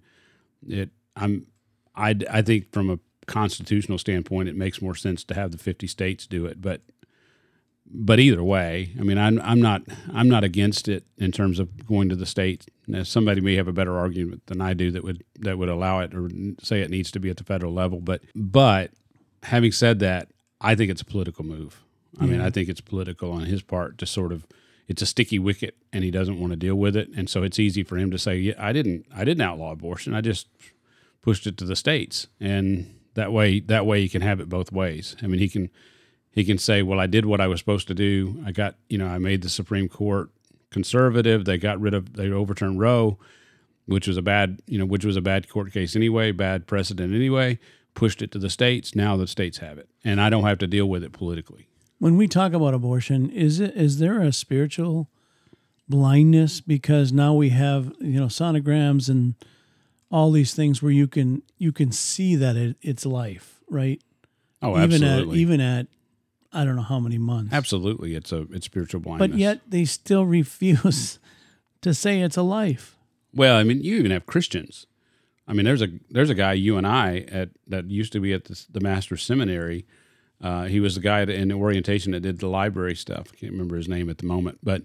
I think from a constitutional standpoint, it makes more sense to have the 50 states do it. But either way, I mean, I'm not against it in terms of going to the states. Now, somebody may have a better argument than I do that would allow it or say it needs to be at the federal level. But having said that, I think it's a political move. I mean, I think it's political on his part to sort of, it's a sticky wicket, and he doesn't want to deal with it, and so it's easy for him to say, "Yeah, I didn't outlaw abortion. I just pushed it to the states," and that way he can have it both ways. I mean, he can say, well, I did what I was supposed to do. I made the Supreme Court conservative. They overturned Roe, which was a bad court case anyway, bad precedent anyway, pushed it to the states. Now the states have it, and I don't have to deal with it politically. When we talk about abortion, is there a spiritual blindness? Because now we have, sonograms and all these things where you can see that it's life, right? Oh, absolutely. Even at I don't know how many months. Absolutely, it's spiritual blindness. But yet they still refuse to say it's a life. Well, I mean, you even have Christians. I mean, there's a guy you and I that used to be at the Master's Seminary. He was the guy in orientation that did the library stuff. I can't remember his name at the moment, but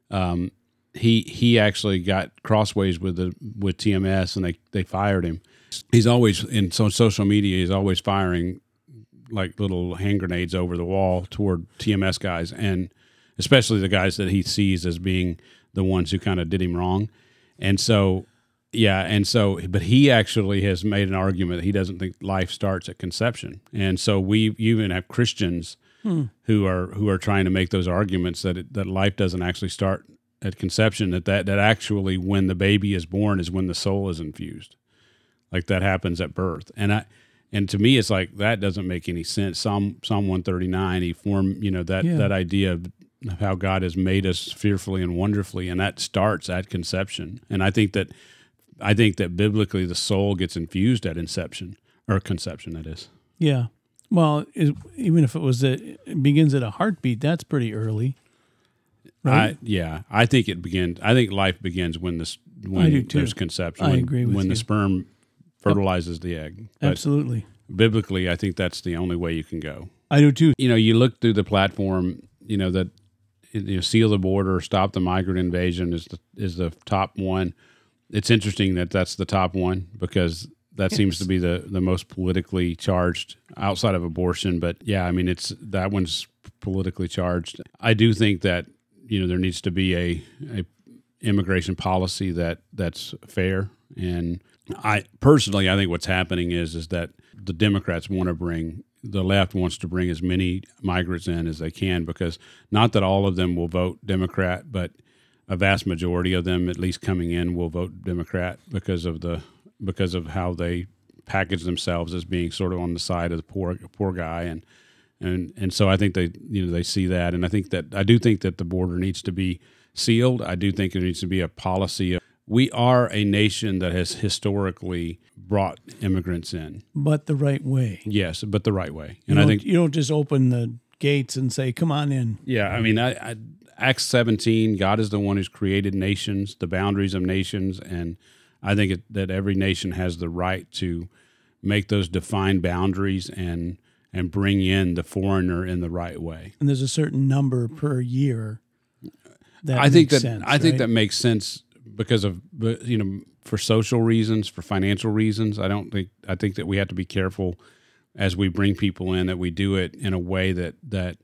he actually got crossways with TMS, and they fired him. He's always in social media. He's always firing like little hand grenades over the wall toward TMS guys, and especially the guys that he sees as being the ones who kind of did him wrong. And so, but he actually has made an argument that he doesn't think life starts at conception. And so we even have Christians who are trying to make those arguments that life doesn't actually start at conception, that actually when the baby is born is when the soul is infused, like that happens at birth. And to me, it's like that doesn't make any sense. Psalm 139, he formed that idea of how God has made us fearfully and wonderfully, and that starts at conception. And I think that biblically the soul gets infused at inception or conception. That is. Yeah. Well, even if it begins at a heartbeat, that's pretty early. Right? I think it begins. I think life begins when there's conception. I agree with you. When the sperm fertilizes the egg. But absolutely. Biblically, I think that's the only way you can go. I do too. You look through the platform. That seal the border, stop the migrant invasion is the top one. It's interesting that that's the top one because that seems to be the most politically charged outside of abortion. But yeah, I mean that one's politically charged. I do think that there needs to be a immigration policy that's fair. And I think what's happening is that the Democrats the left wants to bring as many migrants in as they can, because not that all of them will vote Democrat, but a vast majority of them, at least coming in, will vote Democrat because of how they package themselves as being sort of on the side of the poor guy. And so I think they see that. And I do think that the border needs to be sealed. I do think there needs to be a policy. We are a nation that has historically brought immigrants in, but the right way. Yes, but the right way. And I think you don't just open the gates and say, "Come on in." Yeah, I mean, Acts 17. God is the one who's created nations, the boundaries of nations, and I think that every nation has the right to make those defined boundaries and bring in the foreigner in the right way. And there's a certain number per year. I think that makes sense because of for social reasons, for financial reasons. I think that we have to be careful as we bring people in that we do it in a way that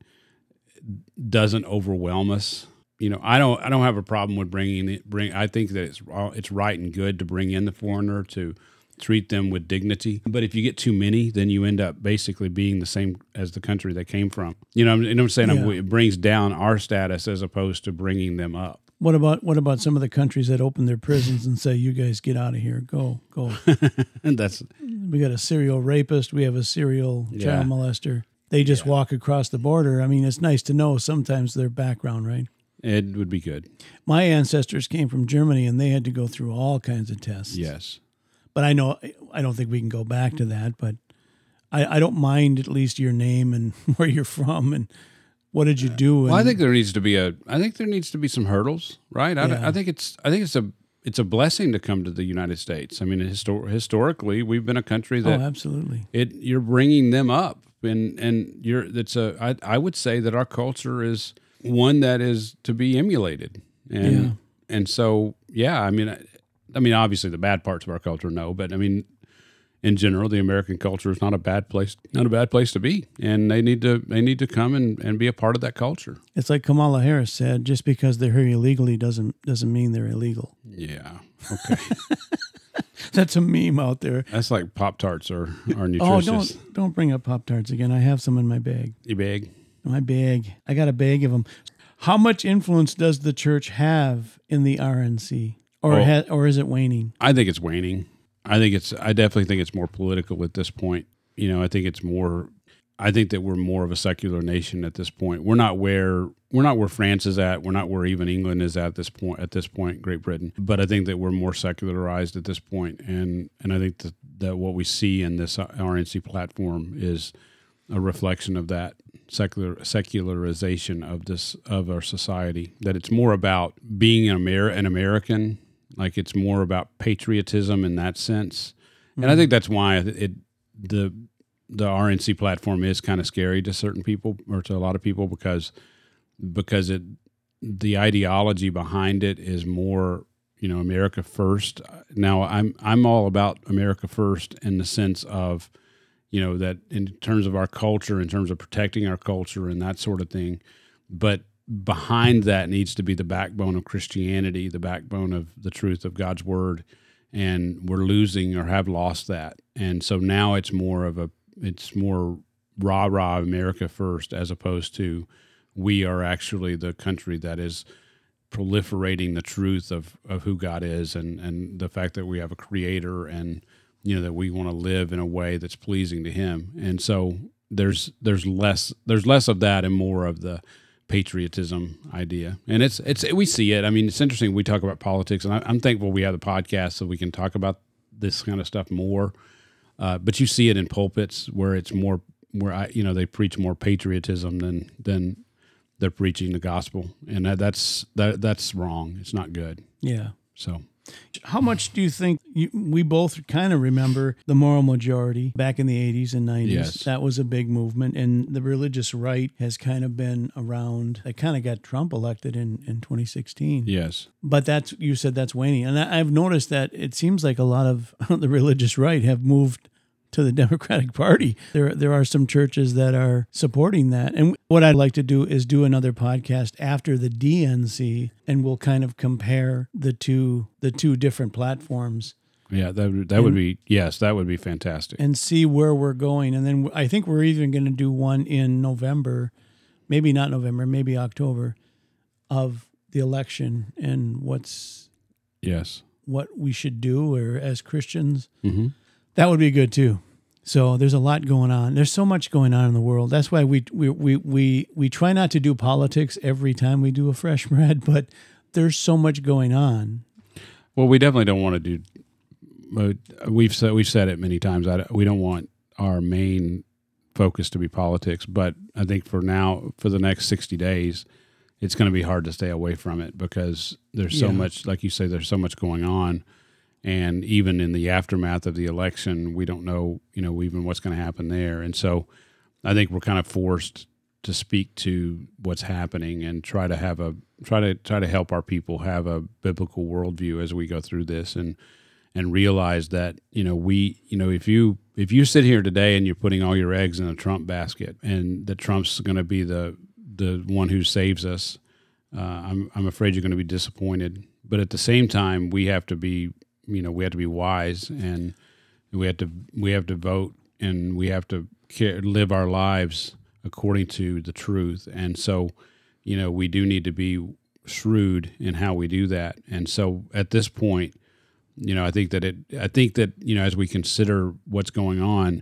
doesn't overwhelm us. I don't have a problem with I think that it's right and good to bring in the foreigner, to treat them with dignity. But if you get too many, then you end up basically being the same as the country they came from. I'm saying? Yeah. It brings down our status as opposed to bringing them up. What about some of the countries that open their prisons and say, "You guys get out of here, go"? And we got a serial rapist, we have a serial child molester. They just walk across the border. I mean, it's nice to know sometimes their background, right? It would be good. My ancestors came from Germany, and they had to go through all kinds of tests. Yes. But I don't think we can go back to that. But I don't mind at least your name and where you're from and what did you do. Well, I think there needs to be some hurdles, right? I think it's a blessing to come to the United States. I mean, historically, we've been a country that absolutely you're bringing them up, and I would say that our culture is one that is to be emulated, and so I mean, obviously the bad parts of our culture, no, but I mean, in general, the American culture is not a bad place to be, and they need to come and be a part of that culture. It's like Kamala Harris said: just because they're here illegally doesn't mean they're illegal. Yeah. Okay. That's a meme out there. That's like Pop-Tarts are nutritious. Oh, don't bring up Pop-Tarts again. I have some in my bag. Your bag? My bag. I got a bag of them. How much influence does the church have in the RNC, or is it waning? I think it's waning. I definitely think it's more political at this point. I think that we're more of a secular nation at this point. We're not where France is at. We're not where even England is at this point, Great Britain. But I think that we're more secularized at this point. And I think that what we see in this RNC platform is a reflection of that secularization of our society. That it's more about being an American. Like it's more about patriotism in that sense. And I think that's why the RNC platform is kind of scary to certain people, or to a lot of people, because the ideology behind it is more, America first. Now I'm all about America first in the sense of, that in terms of our culture, in terms of protecting our culture and that sort of thing. But behind that needs to be the backbone of Christianity, the backbone of the truth of God's word. And we're losing or have lost that. And so now it's more rah-rah America first, as opposed to we are actually the country that is proliferating the truth of who God is and the fact that we have a creator and, that we want to live in a way that's pleasing to him. And so there's less of that and more of the patriotism idea. And we see it. I mean, it's interesting. We talk about politics, and I'm thankful we have the podcast so we can talk about this kind of stuff more. But you see it in pulpits where it's more, they preach more patriotism than they're preaching the gospel, and that's wrong. It's not good. Yeah. So, how much do you think we both kind of remember the moral majority back in the 80s and 90s? Yes. That was a big movement, and the religious right has kind of been around. That kind of got Trump elected in 2016. Yes. But you said that's waning, and I've noticed that it seems like a lot of the religious right have moved to the Democratic Party. There are some churches that are supporting that. And what I'd like to do is do another podcast after the DNC, and we'll kind of compare the two different platforms. Yeah, that would be fantastic. And see where we're going. And then I think we're even going to do one in November, maybe not November, maybe October, of the election and what we should do or as Christians. Mm-hmm. That would be good too. So there's a lot going on. There's so much going on in the world. That's why we try not to do politics every time we do a Fresh Bread, but there's so much going on. Well, we definitely don't want to do. We've said it many times. We don't want our main focus to be politics, but I think for the next 60 days, it's going to be hard to stay away from it because there's so much, like you say, there's so much going on. And even in the aftermath of the election, we don't know, even what's going to happen there. And so I think we're kind of forced to speak to what's happening and try to help our people have a biblical worldview as we go through this and realize that, if you sit here today and you're putting all your eggs in a Trump basket and that Trump's going to be the one who saves us, I'm afraid you're going to be disappointed. But at the same time, we have to be wise, and we have to vote, and we have to live our lives according to the truth. And so, we do need to be shrewd in how we do that. And so at this point, I think that as we consider what's going on,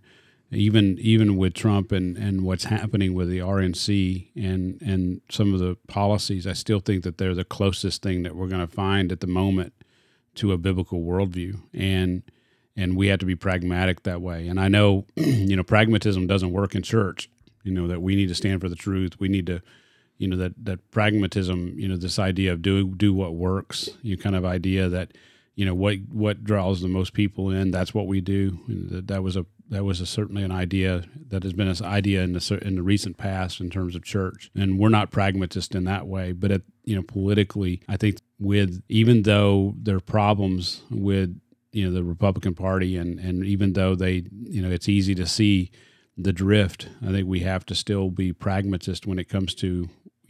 even with Trump and what's happening with the RNC and some of the policies, I still think that they're the closest thing that we're going to find at the moment to a biblical worldview, and we have to be pragmatic that way. And I know, pragmatism doesn't work in church. That we need to stand for the truth. We need to, that pragmatism. This idea of do what works. Kind of idea that, what draws the most people in. That's what we do. That was certainly an idea that has been an idea in the recent past in terms of church. And we're not pragmatists in that way, but politically, I think even though there are problems with the Republican Party and even though they it's easy to see the drift, I think we have to still be pragmatist when it comes to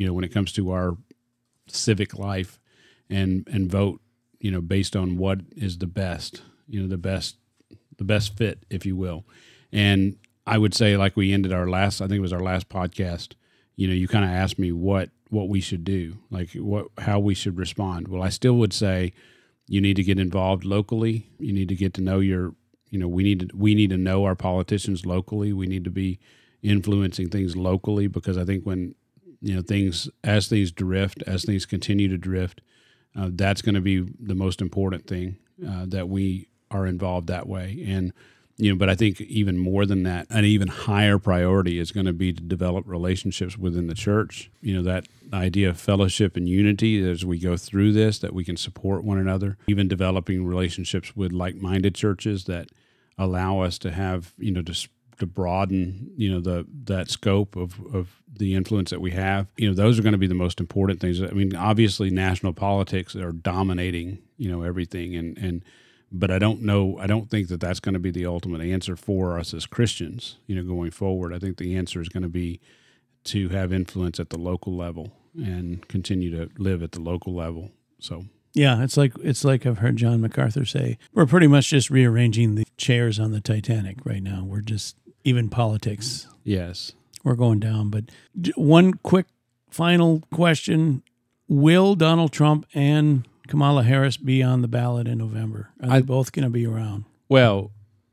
our civic life and vote based on what is the best the best fit, if you will. And I would say, like we ended our last podcast, you kind of asked me what we should do, like how we should respond. Well, I still would say you need to get involved locally. You need to get to know we need to know our politicians locally. We need to be influencing things locally, because I think when, as things continue to drift, that's going to be the most important thing, that we are involved that way. And, but I think even more than that, an even higher priority is going to be to develop relationships within the church. That idea of fellowship and unity as we go through this, that we can support one another, even developing relationships with like-minded churches that allow us to have, to broaden, that scope of the influence that we have. Those are going to be the most important things. I mean, obviously national politics are dominating, everything. But I don't think that that's going to be the ultimate answer for us as Christians, going forward. I think the answer is going to be to have influence at the local level and continue to live at the local level. So. Yeah, it's like I've heard John MacArthur say, we're pretty much just rearranging the chairs on the Titanic right now. We're just, even politics. Yes. We're going down. But one quick final question. will Donald Trump and Kamala Harris be on the ballot in November? Are they both going to be around? Well,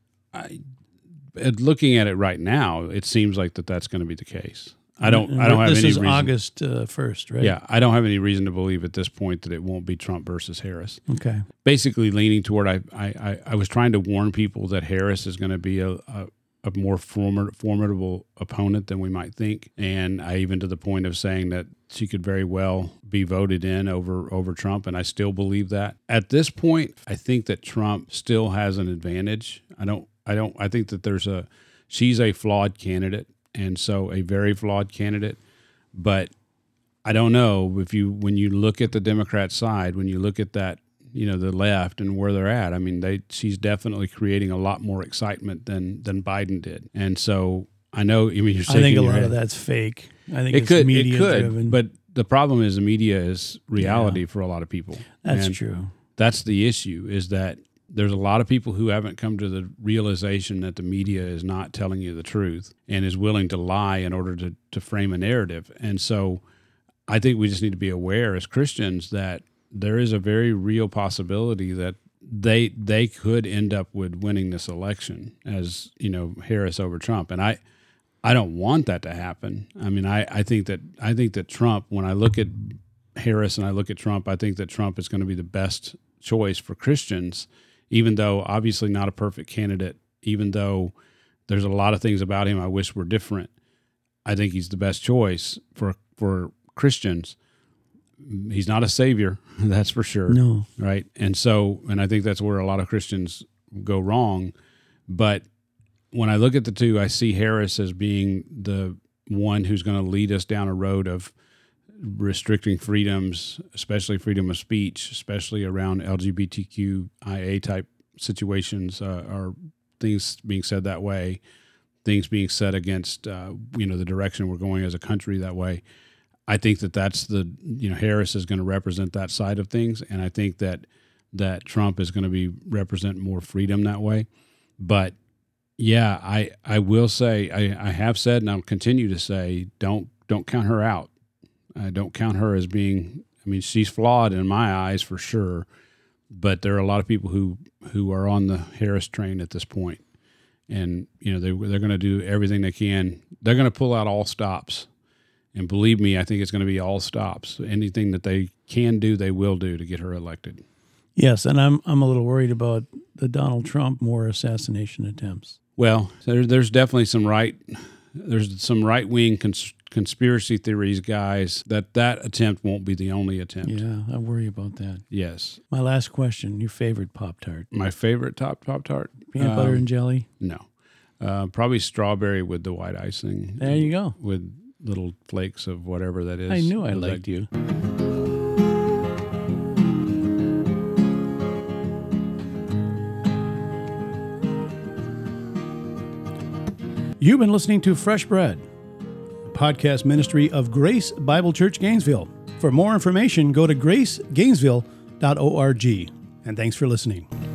looking at it right now, it seems like that's going to be the case. I don't have any reason. This is August 1st, right? Yeah, I don't have any reason to believe at this point that it won't be Trump versus Harris. Okay. Basically leaning toward, I was trying to warn people that Harris is going to be a more formidable opponent than we might think. And I even to the point of saying that she could very well be voted in over Trump. And I still believe that. At this point, I think that Trump still has an advantage. I think that she's a flawed candidate. And so a very flawed candidate, but I don't know when you look at the Democrat side, when you look at that, the left and where they're at, I mean, she's definitely creating a lot more excitement than Biden did. And so I know, you're shaking I think a your lot head. of that's fake. I think it's media driven. But the problem is the media is reality for a lot of people. That's true. That's the issue, is that there's a lot of people who haven't come to the realization that the media is not telling you the truth and is willing to lie in order to frame a narrative. And so I think we just need to be aware as Christians that there is a very real possibility that they could end up with winning this election as, Harris over Trump. And I don't want that to happen. I mean, I think that Trump, when I look at Harris and I look at Trump, I think that Trump is going to be the best choice for Christians, even though obviously not a perfect candidate, even though there's a lot of things about him I wish were different. I think he's the best choice for Christians. He's not a savior, that's for sure. No. Right? And I think that's where a lot of Christians go wrong. But when I look at the two, I see Harris as being the one who's going to lead us down a road of restricting freedoms, especially freedom of speech, especially around LGBTQIA type situations, or things being said that way, things being said against, the direction we're going as a country that way. I think that's Harris is going to represent that side of things. And I think that Trump is going to represent more freedom that way. But yeah, I will say, I have said, and I'll continue to say, don't count her out. I don't count her as being, she's flawed in my eyes for sure, but there are a lot of people who are on the Harris train at this point. And, they're going to do everything they can. They're going to pull out all stops. And believe me, I think it's going to be all stops. Anything that they can do, they will do to get her elected. Yes, and I'm a little worried about the Donald Trump more assassination attempts. Well, there's definitely some right-wing conspiracy theories, guys, that attempt won't be the only attempt. Yeah, I worry about that. Yes. My last question, your favorite Pop-Tart? My favorite Pop-Tart? Peanut butter and jelly? No. Probably strawberry with the white icing. There you go. With little flakes of whatever that is. I knew I liked you. You've been listening to Fresh Bread, a podcast ministry of Grace Bible Church Gainesville. For more information, go to gracegainesville.org. And thanks for listening.